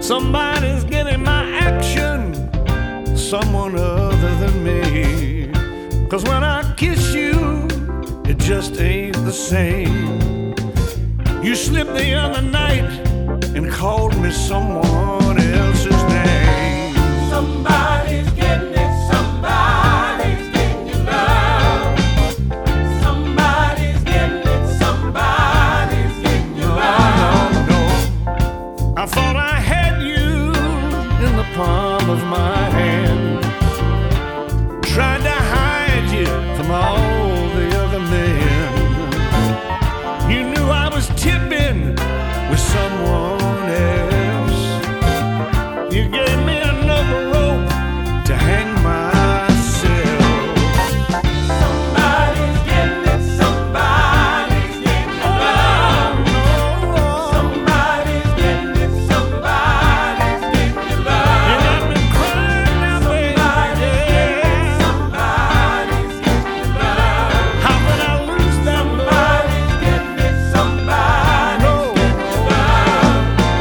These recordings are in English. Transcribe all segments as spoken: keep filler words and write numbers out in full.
Somebody's getting my action, someone other than me. 'Cause when I kiss you, it just ain't the same. You slipped the other night and called me someone else's name. Somebody's getting it, somebody's getting your love. Somebody's getting it, somebody's getting your love. No, no, I thought I had you in the palm of my hand. Tried to hide you from all the other men. You knew I was tipping with someone else. You gave me another rope to hang myself. Somebody's getting it, somebody's getting your love. Somebody's getting it, somebody's getting your love. And I've been crying now, baby. Somebody's getting your love. How could I lose that love? Somebody's getting it, somebody's getting your love.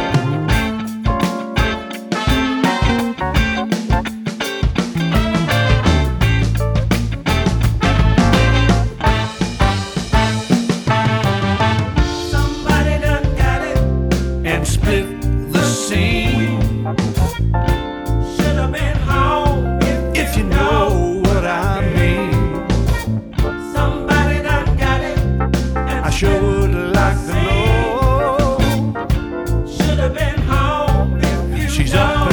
Somebody done got it. And split the scene. Should have been home If you know what I mean. Somebody done got it. And I sure would like to know. should have been home if you She's know. up